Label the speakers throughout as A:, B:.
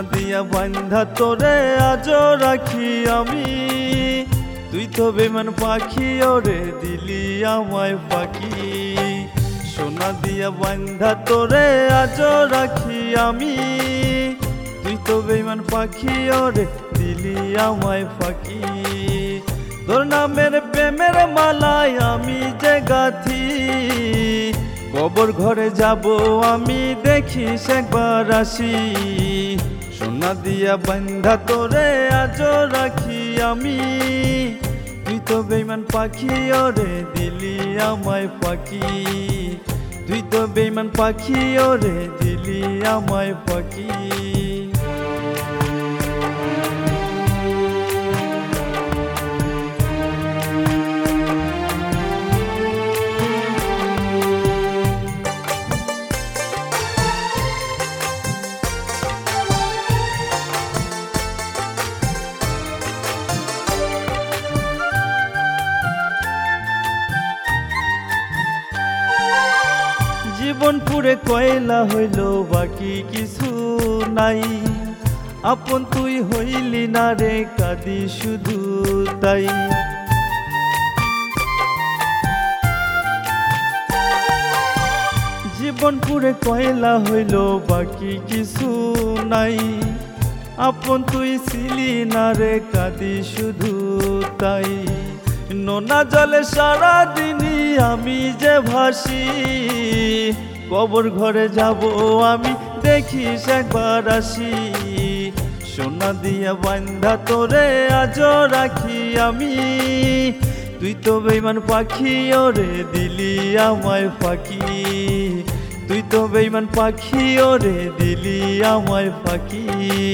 A: দিয়া বান্ধা তোরে আজও রাখি আমি, তুই তো বেমান পাখি ওরে দিলি আমায় ফাঁকি। সোনা দিয়া বান্ধা তোরে আজও রাখি আমি, তুই তো বেমান পাখি ওরে দিলি আমায় ফাঁকি। তোর নামের প্রেমের মালায় আমি যে গাথি, কবর ঘরে যাব আমি দেখিস একবার আসি। সোনা দিয়া বান্ধা তোরে আজও রাখি আমি, তুই তো বেঈমান পাখি ওরে দিলি আমায় ফাঁকি। তুই তো বেঈমান পাখি ওরে দিলি আমায় ফাঁকি। জীবন পুরে কয়লা হইল বাকি কিছু নাই, আপন তুই হইলি না রে কাঁদি শুধু তাই। জীবন পুরে কয়লা হইল বাকি কিছু নাই, আপন তুই ছিলি না রে কাঁদি শুধু তাই। নোনা জলে সারা দিনই আমি যে ভাসি, কবর ঘরে যাব আমি দেখিস একবার আসি। সোনা দিয়া বান্ধা তোরে আজও রাখি আমি, তুই তো বেঈমান পাখি ওরে দিলি আমায় ফাঁকি। তুই তো বেঈমান পাখি ওরে দিলি আমায় ফাঁকি।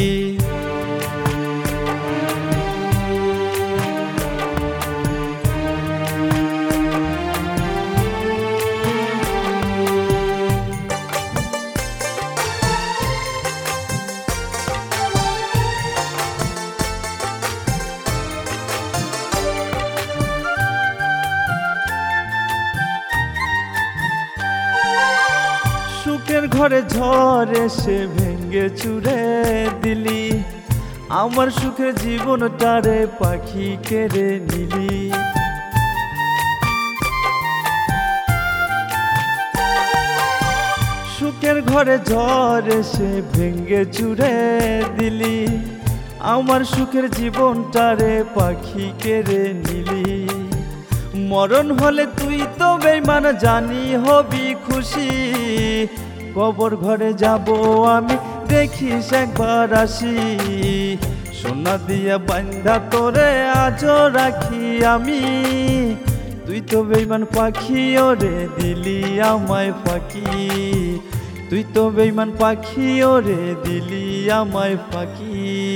A: সুখের ঘরে ঝড় এসে ভেঙ্গে চুরে দিলি, আমার সুখের জীবনটারে পাখি কেড়ে নিলি। সুখের ঘরে ঝড় এসে ভেঙ্গে চুরে দিলি, আমার সুখের জীবনটারে পাখি কেড়ে নিলি। মরণ হলে তুই তো বেঈমান জানি হবি খুশি, কবর ঘরে যাব আমি দেখিস একবার আসি। সোনা দিয়া বান্ধা তোরে আজও রাখি আমি, তুই তো বেঈমান পাখি ওরে দিলি আমায় ফাঁকি। তুই তো বেঈমান পাখি ওরে দিলি আমায় ফাঁকি।